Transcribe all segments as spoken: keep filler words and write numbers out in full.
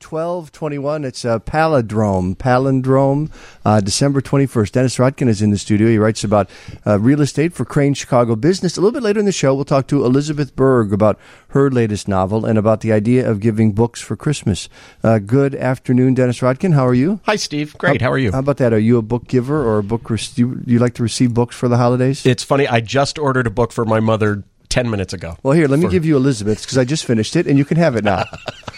twelve twenty-one. It's a palindrome. Palindrome, uh, December twenty-first. Dennis Rodkin is in the studio. He writes about uh, real estate for Crane Chicago Business. A little bit later in the show, we'll talk to Elizabeth Berg about her latest novel and about the idea of giving books for Christmas. Uh, good afternoon, Dennis Rodkin. How are you? Hi, Steve. Great. How, how are you? How about that? Are you a book giver or a book? Re- do, you, do you like to receive books for the holidays? It's funny. I just ordered a book for my mother ten minutes ago. Well, here, let me for... give you Elizabeth's because I just finished it, and you can have it now.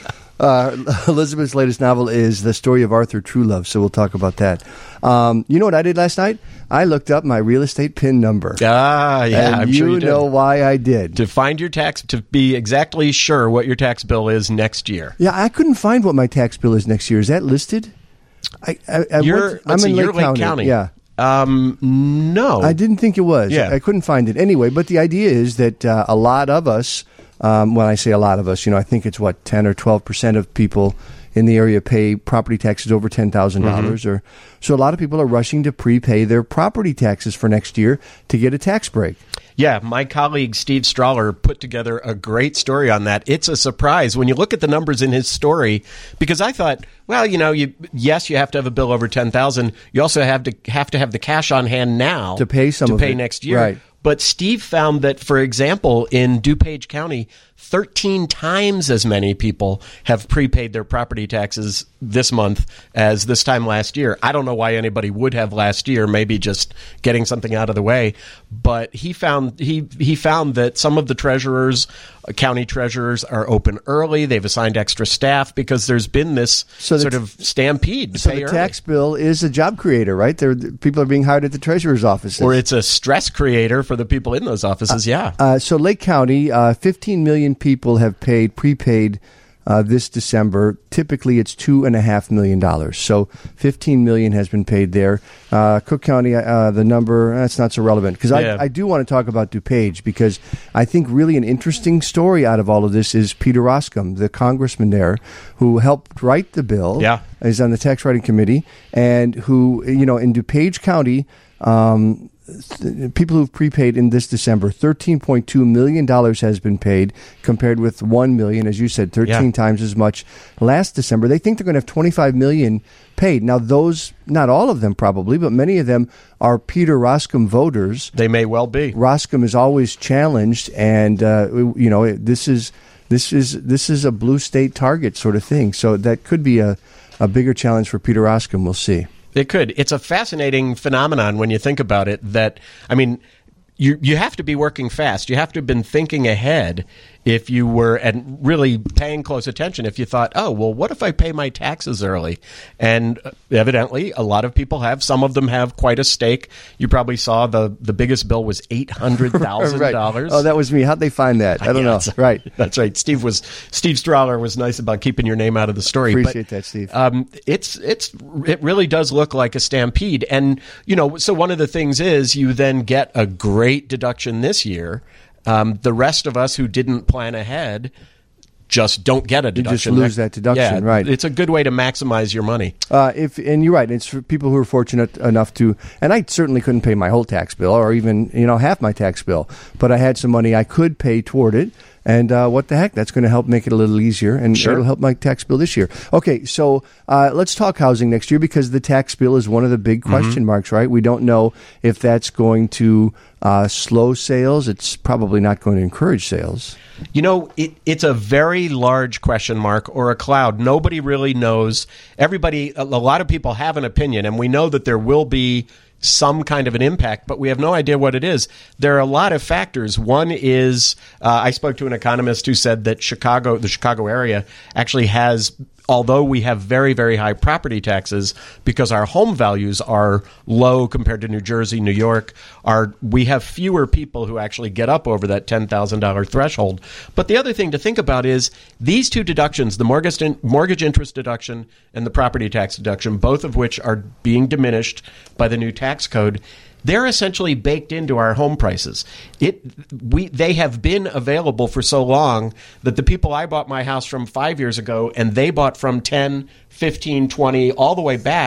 Uh, Elizabeth's latest novel is The Story of Arthur Truelove, so we'll talk about that. Um, you know what I did last night? I looked up my real estate P I N number. Ah, yeah, and I'm you sure you did. know why I did. To find your tax, to be exactly sure what your tax bill is next year. Yeah, I couldn't find what my tax bill is next year. Is that listed? I, I, I you're, went, I'm see, in you're Lake, Lake County. County. Yeah. Um, no. I didn't think it was. Yeah. I couldn't find it. Anyway, but the idea is that uh, a lot of us, um, when I say a lot of us, you know, I think it's what, ten or twelve percent of people in the area pay property taxes over ten thousand dollars. Mm-hmm. Or so a lot of people are rushing to prepay their property taxes for next year to get a tax break. Yeah, my colleague Steve Strahler put together a great story on that. It's a surprise when you look at the numbers in his story, because I thought, well, you know, you yes, you have to have a bill over ten thousand dollars. You also have to have to have the cash on hand now to pay some to of pay it. next year. Right. But Steve found that, for example, in DuPage County, thirteen times as many people have prepaid their property taxes this month as this time last year. I don't know why anybody would have last year, maybe just getting something out of the way. But he found he he found that some of the treasurers, county treasurers, are open early. They've assigned extra staff because there's been this so sort t- of stampede to so pay the early. tax bill is a job creator, right? There, people are being hired at the treasurer's offices. Or it's a stress creator for the people in those offices, uh, yeah. Uh, so Lake County, uh, fifteen million people have paid, prepaid uh, this December. Typically, it's two and a half million dollars. So fifteen million has been paid there. Uh, Cook County, uh, the number, that's not so relevant. Because Yeah. I, I do want to talk about DuPage, because I think really an interesting story out of all of this is Peter Roskam, the congressman there, who helped write the bill. Yeah. Is on the tax writing committee, and who, you know, in DuPage County, um, th- people who've prepaid in this December, thirteen point two million dollars has been paid, compared with one million dollars, as you said, thirteen Yeah. times as much last December. They think they're going to have twenty-five million dollars paid. Now, those, not all of them probably, but many of them are Peter Roskam voters. They may well be. Roskam is always challenged, and, uh, you know, this is this is this is a blue state target sort of thing. So that could be a, a bigger challenge for Peter Roskam. We'll see. It could. It's a fascinating phenomenon when you think about it, that, I mean, you you have to be working fast. You have to have been thinking ahead if you were, and really paying close attention if you thought, oh, well, what if I pay my taxes early? And evidently, a lot of people have. Some of them have quite a stake. You probably saw the, the biggest bill was eight hundred thousand dollars. Right. Oh, that was me. How'd they find that? I don't yeah, know. That's, right. That's right. Steve was Steve Strahler was nice about keeping your name out of the story. Appreciate but, that, Steve. Um, it's it's it really does look like a stampede, and you know, so one of the things is you then get a great deduction this year. Um, the rest of us who didn't plan ahead just don't get a deduction. You just lose that deduction, yeah, right? It's a good way to maximize your money. Uh, if and you're right. It's for people who are fortunate enough to, and I certainly couldn't pay my whole tax bill, or even you know half my tax bill, but I had some money I could pay toward it. And uh, what the heck? That's going to help make it a little easier, and Sure. it'll help my tax bill this year. Okay, so uh, let's talk housing next year, because the tax bill is one of the big question Mm-hmm. marks, right? We don't know if that's going to uh, slow sales. It's probably not going to encourage sales. You know, it, it's a very large question mark, or a cloud. Nobody really knows. Everybody, a lot of people have an opinion, and we know that there will be some kind of an impact, but we have no idea what it is. There are a lot of factors. One is, uh, I spoke to an economist who said that Chicago, the Chicago area, actually has, although we have very, very high property taxes, because our home values are low compared to New Jersey, New York, are we have fewer people who actually get up over that ten thousand dollars threshold. But the other thing to think about is these two deductions, the mortgage, in, mortgage interest deduction and the property tax deduction, both of which are being diminished by the new tax code, they're essentially baked into our home prices. It we they have been available for so long that the people I bought my house from five years ago and they bought from ten, fifteen, twenty, all the way back,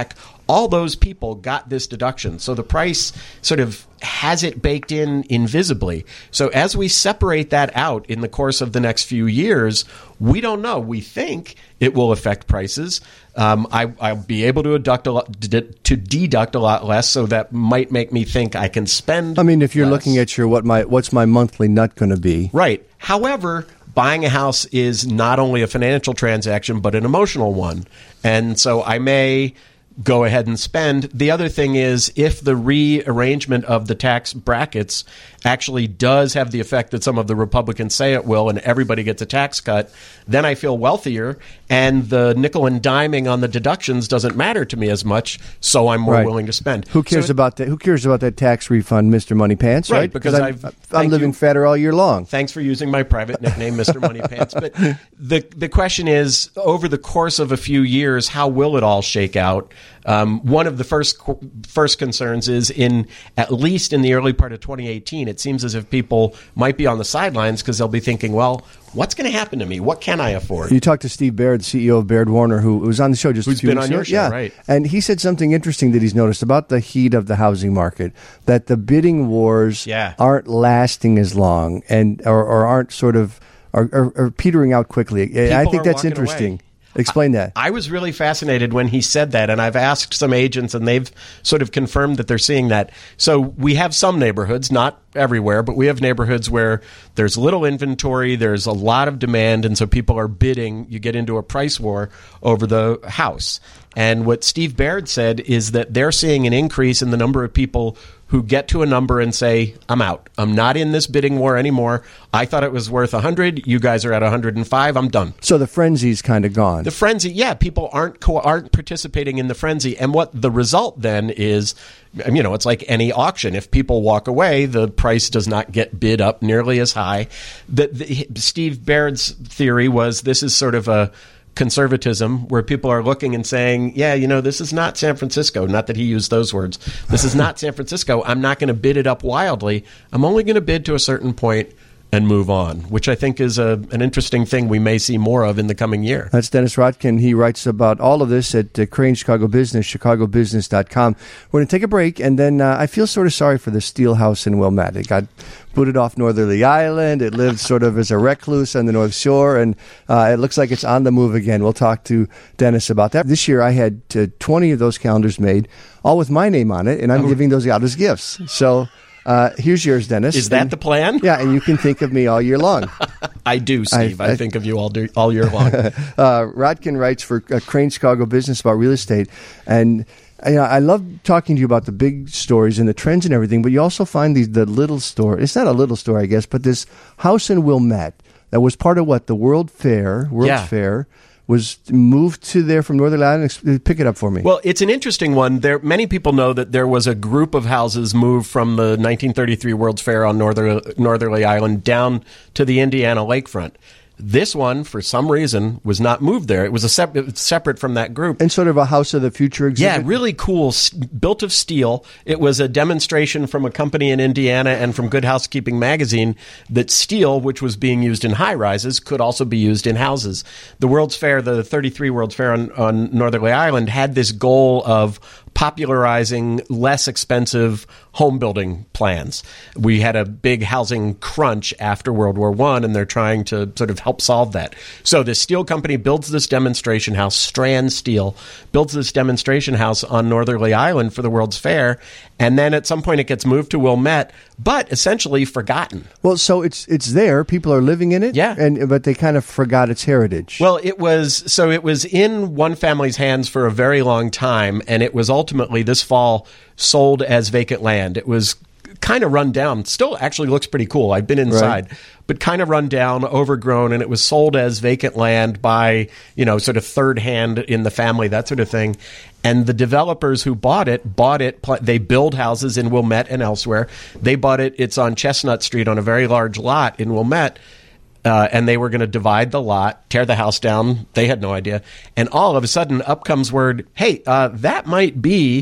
all those people got this deduction. So the price sort of has it baked in invisibly. So as we separate that out in the course of the next few years, we don't know. We think it will affect prices. Um, I, I'll be able to deduct a lot, to deduct a lot less, so that might make me think I can spend. I mean, if you're less. looking at your what my what's my monthly nut going to be, right? However, buying a house is not only a financial transaction, but an emotional one. And so I may go ahead and spend. The other thing is, if the rearrangement of the tax brackets actually does have the effect that some of the Republicans say it will, and everybody gets a tax cut, then I feel wealthier, and the nickel and diming on the deductions doesn't matter to me as much, so I'm more right. willing to spend. Who cares so it, about that? Who cares about that tax refund, Mister Money Pants? Right, right because I'm, I've, I'm living you. fatter all year long. Thanks for using my private nickname, Mister Money Pants. But the the question is, over the course of a few years, how will it all shake out? Um, one of the first first concerns is, in at least in the early part of twenty eighteen, it seems as if people might be on the sidelines because they'll be thinking, well, what's going to happen to me? What can I afford? You talked to Steve Baird, C E O of Baird Warner, who was on the show just Who's a few been weeks on your ago. show, yeah. right. And he said something interesting that he's noticed about the heat of the housing market, that the bidding wars yeah. aren't lasting as long and or, or aren't sort of are, are, are petering out quickly. People I think are that's walking interesting. away. Explain that. I was really fascinated when he said that, and I've asked some agents, and they've sort of confirmed that they're seeing that. So we have some neighborhoods, not everywhere, but we have neighborhoods where there's little inventory, there's a lot of demand, and so people are bidding. You get into a price war over the house. And what Steve Baird said is that they're seeing an increase in the number of people who get to a number and say, I'm out. I'm not in this bidding war anymore. I thought it was worth one hundred. You guys are at one hundred five. I'm done. So the frenzy's kind of gone. The frenzy, yeah, people aren't co- aren't participating in the frenzy. And what the result then is, you know, it's like any auction. If people walk away, the price does not get bid up nearly as high. The, the, Steve Baird's theory was this is sort of a conservatism where people are looking and saying, yeah, you know, this is not San Francisco. Not that he used those words. This is not San Francisco. I'm not going to bid it up wildly. I'm only going to bid to a certain point and move on, which I think is a, an interesting thing we may see more of in the coming year. That's Dennis Rodkin. He writes about all of this at uh, Crane Chicago Business, chicago business dot com. We're going to take a break, and then uh, I feel sort of sorry for the Steele House in Wilmette. It got booted off Northerly Island. It lived sort of as a recluse on the North Shore, and uh, it looks like it's on the move again. We'll talk to Dennis about that. This year I had uh, twenty of those calendars made, all with my name on it, and I'm oh. giving those out as gifts. So uh, here's yours, Dennis. Is that and, the plan? Yeah, and you can think of me all year long. I do, Steve. I, I, I think of you all, do, all year long. uh, Rodkin writes for uh, Crane Chicago Business about real estate, and you know, I love talking to you about the big stories and the trends and everything, but you also find these the little story. It's not a little story, I guess, but this house in Wilmette that was part of what, the World Fair, World's yeah. Fair, was moved to there from Northern Ireland. Pick it up for me. Well, it's an interesting one. There, many people know that there was a group of houses moved from the nineteen thirty-three World's Fair on Norther, Northerly Island down to the Indiana lakefront. This one, for some reason, was not moved there. It was a sep- it was separate from that group. And sort of a House of the Future exhibit? Yeah, really cool. S- built of steel. It was a demonstration from a company in Indiana and from Good Housekeeping magazine that steel, which was being used in high-rises, could also be used in houses. The World's Fair, the thirty-three World's Fair on, on Northerly Island, had this goal of popularizing less expensive home building plans. We had a big housing crunch after World War One, and they're trying to sort of help solve that. So the steel company builds this demonstration house, Strand Steel, builds this demonstration house on Northerly Island for the World's Fair, and then at some point it gets moved to Wilmette, but essentially forgotten. Well, so it's it's there. People are living in it, yeah, and but they kind of forgot its heritage. Well, it was so it was in one family's hands for a very long time, and it was ultimately this fall sold as vacant land. It was kind of run down. Still actually looks pretty cool. I've been inside. Right. But kind of run down, overgrown, and it was sold as vacant land by, you know, sort of third hand in the family, that sort of thing. And the developers who bought it, bought it, they build houses in Wilmette and elsewhere. They bought it, it's on Chestnut Street on a very large lot in Wilmette. Uh, and they were going to divide the lot, tear the house down. They had no idea. And all of a sudden, up comes word, hey, uh, that might be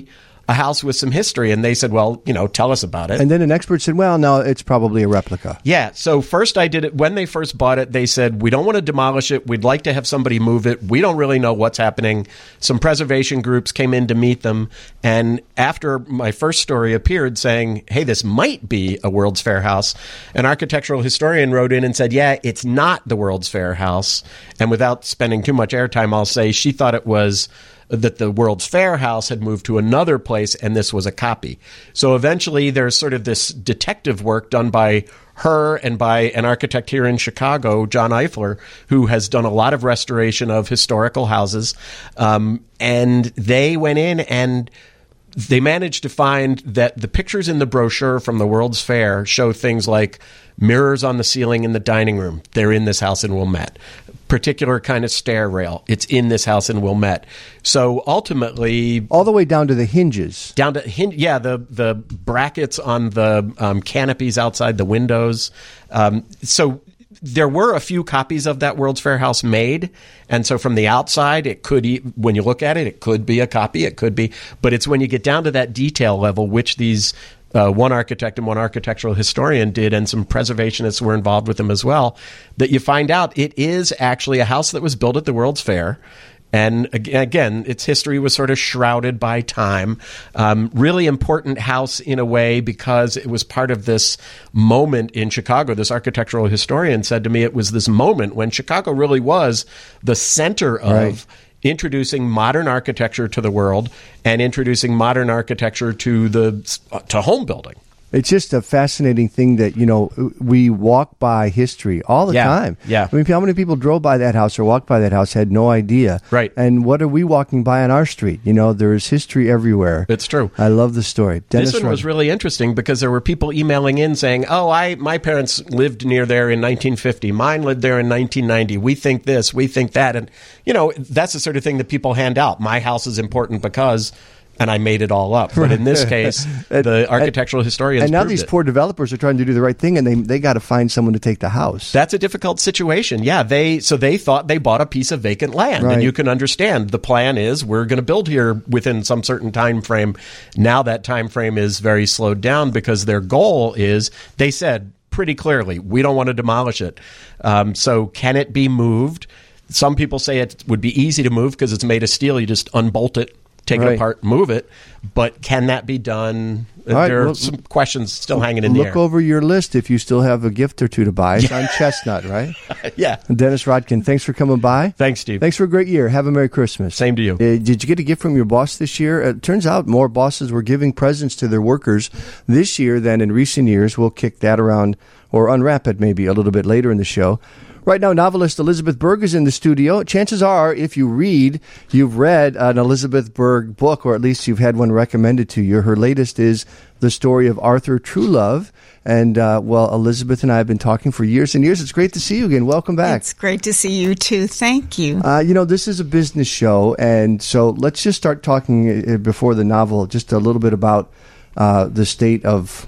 a house with some history. And they said, well, you know, tell us about it. And then an expert said, well, no, it's probably a replica. Yeah. So first I did it. When they first bought it, they said, we don't want to demolish it. We'd like to have somebody move it. We don't really know what's happening. Some preservation groups came in to meet them. And after my first story appeared saying, hey, this might be a World's Fair house, an architectural historian wrote in and said, yeah, it's not the World's Fair house. And without spending too much airtime, I'll say she thought it was that the World's Fair house had moved to another place and this was a copy. So eventually there's sort of this detective work done by her and by an architect here in Chicago, John Eifler, who has done a lot of restoration of historical houses. Um, and they went in and they managed to find that the pictures in the brochure from the World's Fair show things like mirrors on the ceiling in the dining room. They're in this house in Wilmette. Particular kind of stair rail. It's in this house in Wilmette. So ultimately, all the way down to the hinges, down to hin- yeah, the the brackets on the um, canopies outside the windows. Um, so there were a few copies of that World's Fair house made, and so from the outside, it could, e- when you look at it, it could be a copy. It could be, but it's when you get down to that detail level, which these. Uh, one architect and one architectural historian did, and some preservationists were involved with them as well, that you find out it is actually a house that was built at the World's Fair. And again, its history was sort of shrouded by time. Um, really important house in a way because it was part of this moment in Chicago. This architectural historian said to me it was this moment when Chicago really was the center of right. introducing modern architecture to the world and introducing modern architecture to the to home building. It's just a fascinating thing that, you know, we walk by history all the yeah, time. Yeah. I mean, how many people drove by that house or walked by that house, had no idea. Right. And what are we walking by on our street? You know, there is history everywhere. It's true. I love the story. Dennis this one Rodkin. was really interesting because there were people emailing in saying, oh, I my parents lived near there in nineteen fifty. Mine lived there in nineteen ninety. We think this, we think that. And, you know, that's the sort of thing that people hand out. My house is important because... and I made it all up. But in this case, and, the architectural historians And now proved these it. poor developers are trying to do the right thing, and they they got to find someone to take the house. That's a difficult situation. Yeah, they so they thought they bought a piece of vacant land. Right. And you can understand the plan is we're going to build here within some certain time frame. Now that time frame is very slowed down because their goal is, they said pretty clearly, we don't want to demolish it. Um, so can it be moved? Some people say it would be easy to move because it's made of steel. You just unbolt it, take right. it apart, move it. But can that be done? Right, there are well, some questions still hanging in the Look air. over your list if you still have a gift or two to buy. It's on Chestnut, right? Yeah. Dennis Rodkin, thanks for coming by. Thanks, Steve. Thanks for a great year. Have a Merry Christmas. Same to you. Uh, did you get a gift from your boss this year? It turns out more bosses were giving presents to their workers this year than in recent years. We'll kick that around or unwrap it maybe a little bit later in the show. Right now, novelist Elizabeth Berg is in the studio. Chances are, if you read, you've read an Elizabeth Berg book, or at least you've had one recommended to you. Her latest is The Story of Arthur Trulove. And, uh, well, Elizabeth and I have been talking for years and years. It's great to see you again. Welcome back. It's great to see you, too. Thank you. Uh, you know, this is a business show, and so let's just start talking uh, before the novel just a little bit about Uh, the state of,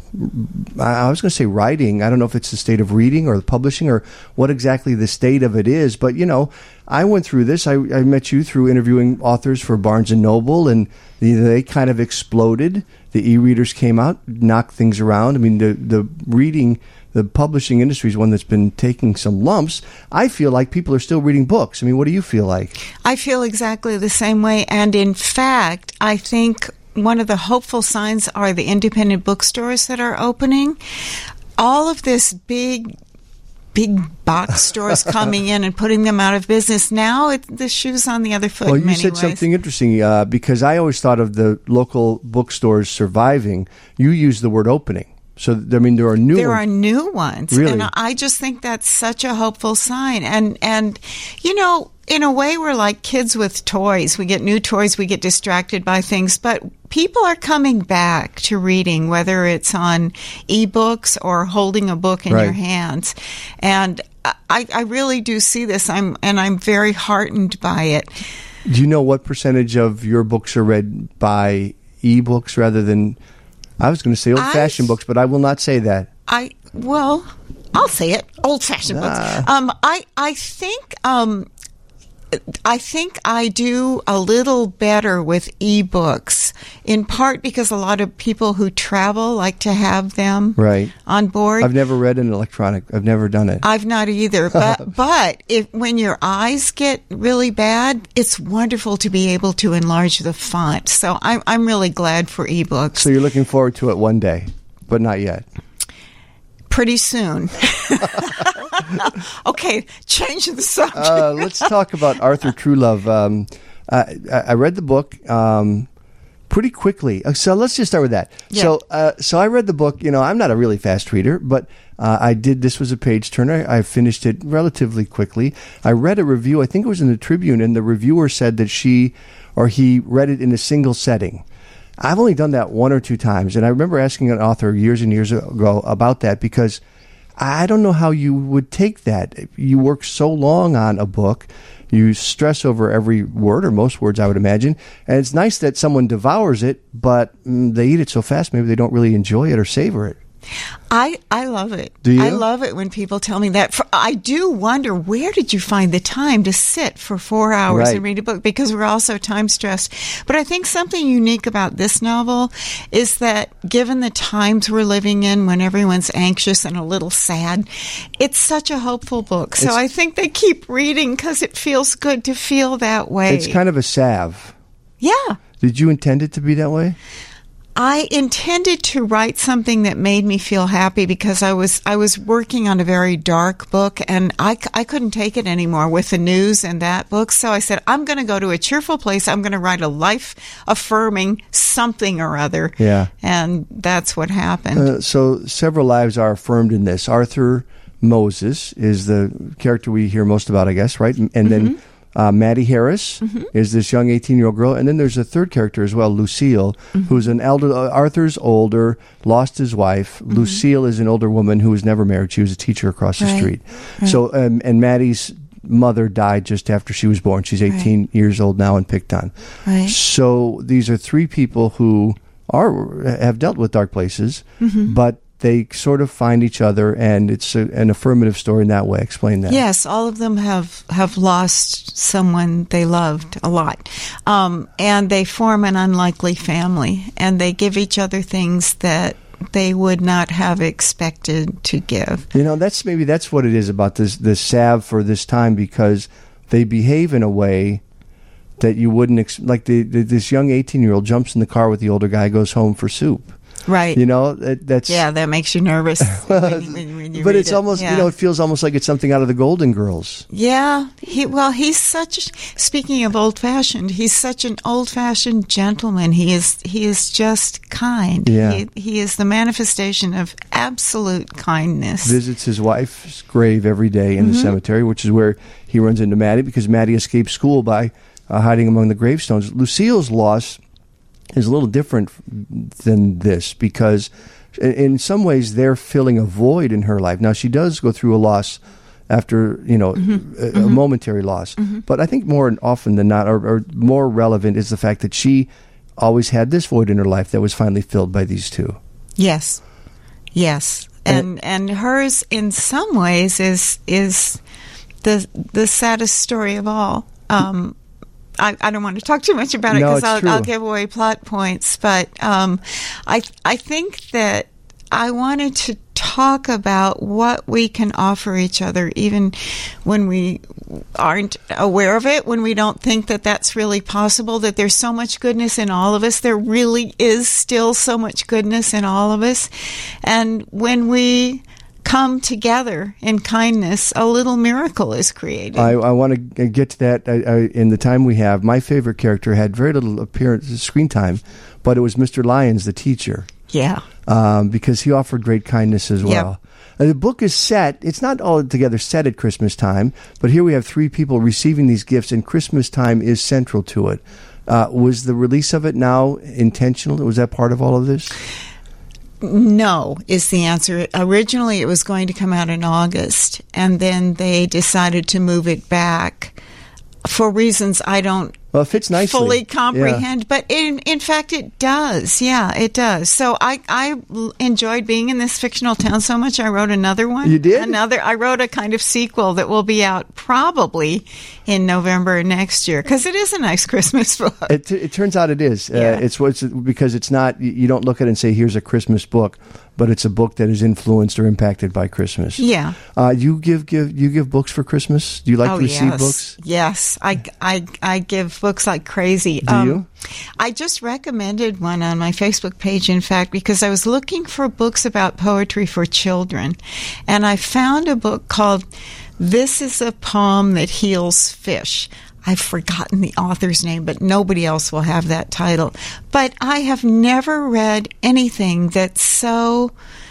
I was going to say writing. I don't know if it's the state of reading or the publishing or what exactly the state of it is. But, you know, I went through this. I, I met you through interviewing authors for Barnes and Noble, and they, they kind of exploded. The e-readers came out, knocked things around. I mean, the, the reading, the publishing industry is one that's been taking some lumps. I feel like people are still reading books. I mean, what do you feel like? I feel exactly the same way. And in fact, I think one of the hopeful signs are the independent bookstores that are opening. All of this big, big box stores coming in and putting them out of business. Now it, the shoe's on the other foot. Well, in you many said ways. something interesting uh, because I always thought of the local bookstores surviving. You use the word opening. So, I mean, there are new There ones. are new ones. Really? And I just think that's such a hopeful sign. And, and, you know, in a way, we're like kids with toys. We get new toys, we get distracted by things, but people are coming back to reading, whether it's on ebooks or holding a book in Right. your hands. And I, I really do see this. I'm, and I'm very heartened by it. Do you know what percentage of your books are read by ebooks rather than, I was going to say old-fashioned I- books, but I will not say that. I, well, I'll say it, old-fashioned Ah. books. Um, I, I think, um, I think I do a little better with ebooks, in part because a lot of people who travel like to have them right. on board. I've never read an electronic. I've never done it. I've not either. But but if when your eyes get really bad, it's wonderful to be able to enlarge the font. So I'm I'm really glad for ebooks. So you're looking forward to it one day, but not yet. Pretty soon. Okay, change the subject. uh, let's talk about Arthur Trulove. Um, I, I read the book um, pretty quickly. Uh, So let's just start with that. Yeah. So, uh, so I read the book. You know, I'm not a really fast reader, but uh, I did. This was a page turner. I finished it relatively quickly. I read a review. I think it was in the Tribune, and the reviewer said that she or he read it in a single setting. I've only done that one or two times, and I remember asking an author years and years ago about that because I don't know how you would take that. You work so long on a book, you stress over every word, or most words, I would imagine, and it's nice that someone devours it, but mm, they eat it so fast, maybe they don't really enjoy it or savor it. I, I love it. Do you? I love it when people tell me that. For, I do wonder, where did you find the time to sit for four hours Right. and read a book? Because we're all so time stressed. But I think something unique about this novel is that given the times we're living in when everyone's anxious and a little sad, it's such a hopeful book. So It's- I think they keep reading because it feels good to feel that way. It's kind of a salve. Yeah. Did you intend it to be that way? I intended to write something that made me feel happy because I was I was working on a very dark book, and I, I couldn't take it anymore with the news and that book. So I said, I'm going to go to a cheerful place. I'm going to write a life-affirming something or other. Yeah. And that's what happened. Uh, so several lives are affirmed in this. Arthur Moses is the character we hear most about, I guess, right? And Mm-hmm. then uh, Maddie Harris mm-hmm. is this young eighteen-year-old girl. And then there's a third character as well, Lucille, mm-hmm. who's an elder. Uh, Arthur's older, lost his wife. Mm-hmm. Lucille is an older woman who was never married. She was a teacher across the Right. street. Right. So, um, and Maddie's mother died just after she was born. She's eighteen Right. years old now and picked on. Right. So these are three people who are have dealt with dark places, Mm-hmm. but they sort of find each other, and it's a, an affirmative story in that way. Explain that. Yes, all of them have, have lost someone they loved a lot. Um, and they form an unlikely family, and they give each other things that they would not have expected to give. You know, that's maybe that's what it is about this this salve for this time, because they behave in a way that you wouldn't ex- like. The, the, this young eighteen-year-old jumps in the car with the older guy, goes home for soup. Right. You know, that, that's Yeah, that makes you nervous when, when, when you but read it's it. almost Yeah. you know it feels almost like it's something out of the Golden Girls. Yeah, he well, he's such. Speaking of old-fashioned, he's such an old-fashioned gentleman. He is he is just kind. Yeah. he, he is the manifestation of absolute kindness. Visits his wife's grave every day in Mm-hmm. the cemetery, which is where he runs into Maddie, because Maddie escaped school by uh, hiding among the gravestones. Lucille's loss is a little different than this, because in, in some ways they're filling a void in her life. Now, she does go through a loss after, you know, Mm-hmm. a, a momentary loss. Mm-hmm. But I think more often than not, or, or more relevant, is the fact that she always had this void in her life that was finally filled by these two. Yes, yes, and and hers in some ways is is the the saddest story of all. Um, I, I don't want to talk too much about it No, because it's I'll, true. I'll give away plot points. But um, I I think that I wanted to talk about what we can offer each other, even when we aren't aware of it, when we don't think that that's really possible, that there's so much goodness in all of us. There really is still so much goodness in all of us. And when we come together in kindness, a little miracle is created. I, I want to get to that I, I, in the time we have. My favorite character had very little appearance, screen time, but it was Mister Lyons, the teacher, yeah. um, because he offered great kindness as well. Uh, the book is set, it's not altogether set at Christmas time, but here we have three people receiving these gifts, and Christmas time is central to it. Uh, was the release of it now intentional? Was that part of all of this? No is the answer. Originally, it was going to come out in August, and then they decided to move it back for reasons I don't Well, it fits nicely. fully comprehend. Yeah. But in in fact, it does. Yeah, it does. So I, I enjoyed being in this fictional town so much, I wrote another one. You did? Another. I wrote a kind of sequel that will be out probably in November next year, because it is a nice Christmas book. It, it turns out it is. Yeah. Uh, it's what's because it's not. You don't look at it and say, "Here's a Christmas book," but it's a book that is influenced or impacted by Christmas. Yeah. Uh, you give give you give books for Christmas? Do you like oh, to receive yes. books? Yes, I, I, I give books like crazy. Do you? I just recommended one on my Facebook page, in fact, because I was looking for books about poetry for children, and I found a book called "This is a Poem That Heals Fish." I've forgotten the author's name, but nobody else will have that title. But I have never read anything that's so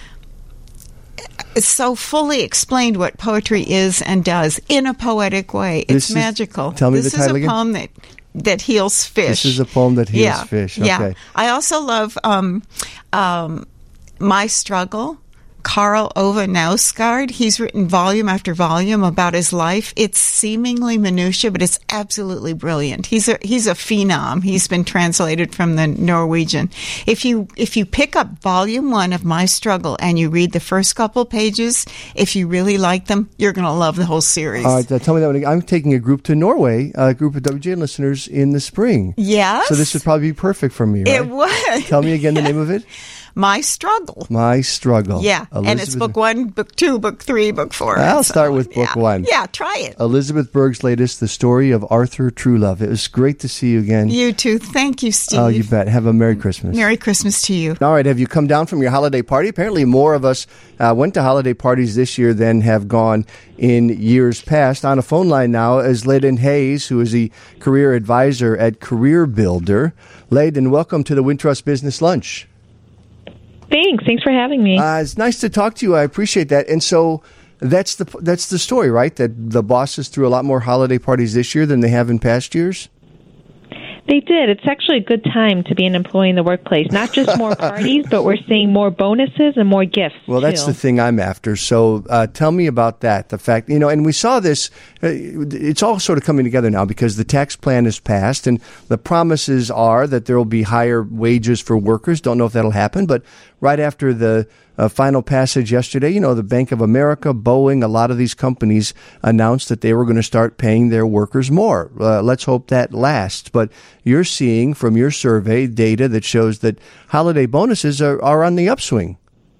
so fully explained what poetry is and does in a poetic way. It's This is- magical. tell me this the title is a again. poem that that heals fish. This is a poem that heals yeah. fish. Yeah. Okay. I also love um, um, My Struggle. Karl Ove Knausgaard. He's written volume after volume about his life. It's seemingly minutia, but it's absolutely brilliant. He's a he's a phenom. He's been translated from the Norwegian. If you if you pick up volume one of My Struggle and you read the first couple pages, if you really like them, you're going to love the whole series. All right, uh, tell me that one again. I'm taking a group to Norway, a group of W J listeners in the spring. Yes. So this would probably be perfect for me, right? It would. Tell me again the name of it. My Struggle. My Struggle. Yeah, and it's book one, book two, book three, book four. I'll and so start on. with book Yeah. one. Yeah, try it. Elizabeth Berg's latest, The Story of Arthur Truelove. It was great to see you again. You too. Thank you, Steve. Oh, you bet. Have a Merry Christmas. Merry Christmas to you. All right, have you come down from your holiday party? Apparently more of us uh, went to holiday parties this year than have gone in years past. On a phone line now is Layden Hayes, who is the career advisor at Career Builder. Layden, welcome to the Wintrust Business Lunch. Thanks. Thanks for having me. Uh, it's nice to talk to you. I appreciate that. And so that's the that's the story, right? That the bosses threw a lot more holiday parties this year than they have in past years? They did. It's actually a good time to be an employee in the workplace. Not just more parties, but we're seeing more bonuses and more gifts. Well, that's too. the thing I'm after. So uh, tell me about that. The fact, you know, and we saw this, uh, it's all sort of coming together now because the tax plan is passed and the promises are that there will be higher wages for workers. Don't know if that'll happen, but right after the uh, final passage yesterday, you know, the Bank of America, Boeing, a lot of these companies announced that they were going to start paying their workers more. Uh, let's hope that lasts. But you're seeing from your survey data that shows that holiday bonuses are, are on the upswing.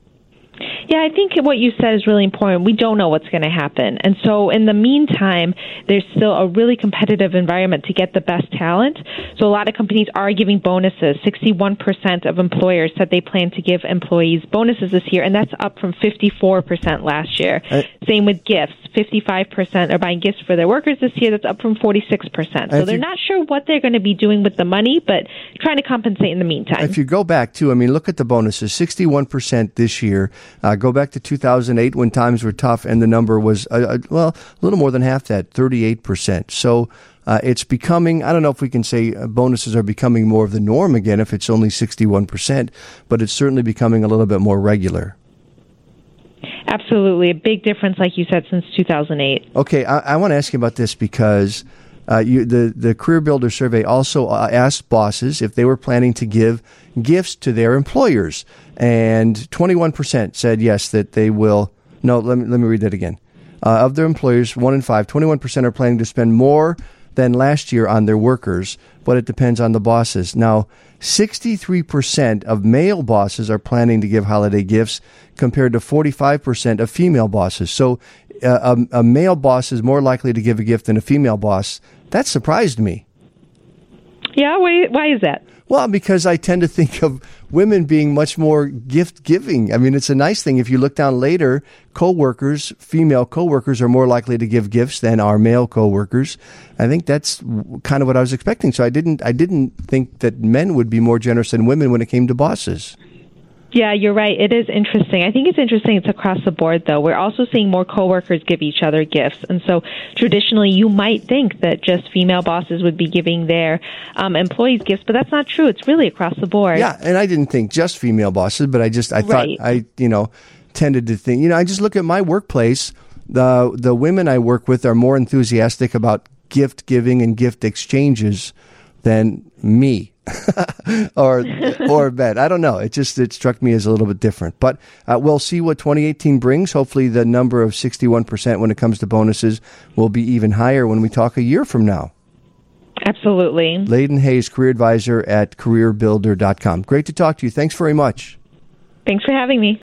Yeah, I think what you said is really important. We don't know what's going to happen. And so in the meantime, there's still a really competitive environment to get the best talent. So a lot of companies are giving bonuses. sixty-one percent of employers said they plan to give employees bonuses this year, and that's up from fifty-four percent last year. Uh, Same with gifts. fifty-five percent are buying gifts for their workers this year. That's up from forty-six percent. So they're you, not sure what they're going to be doing with the money, but trying to compensate in the meantime. If you go back, too, I mean, look at the bonuses. sixty-one percent this year. Uh, go back to two thousand eight when times were tough, and the number was, uh, uh, well, a little more than half that, thirty-eight percent. So uh, it's becoming, I don't know if we can say uh, bonuses are becoming more of the norm again if it's only sixty-one percent, but it's certainly becoming a little bit more regular. Absolutely. A big difference, like you said, since two thousand eight. Okay, I, I want to ask you about this because uh, you, the, the Career Builder survey also uh, asked bosses if they were planning to give gifts to their employers. And twenty-one percent said yes, that they will. No, let me, let me read that again. Uh, of their employers, one in five, twenty-one percent are planning to spend more than last year on their workers, but it depends on the bosses. Now, sixty-three percent of male bosses are planning to give holiday gifts compared to forty-five percent of female bosses. So uh, a, a male boss is more likely to give a gift than a female boss. That surprised me. Yeah, why, why is that? Well, because I tend to think of women being much more gift-giving. I mean, it's a nice thing. If you look down later, co-workers, female co-workers are more likely to give gifts than our male co-workers. I think that's kind of what I was expecting. So I didn't I didn't think that men would be more generous than women when it came to bosses. Yeah, you're right. It is interesting. I think it's interesting it's across the board, though. We're also seeing more coworkers give each other gifts. And so traditionally, you might think that just female bosses would be giving their um, employees gifts, but that's not true. It's really across the board. Yeah, and I didn't think just female bosses, but I just, I right. thought, I, you know, tended to think, you know, I just look at my workplace. The, the women I work with are more enthusiastic about gift giving and gift exchanges than me. or or Ben. I don't know. It just it struck me as a little bit different. But uh, we'll see what twenty eighteen brings. Hopefully the number of sixty-one percent when it comes to bonuses will be even higher when we talk a year from now. Absolutely. Layden Hayes, career advisor at career builder dot com. Great to talk to you. Thanks very much. Thanks for having me.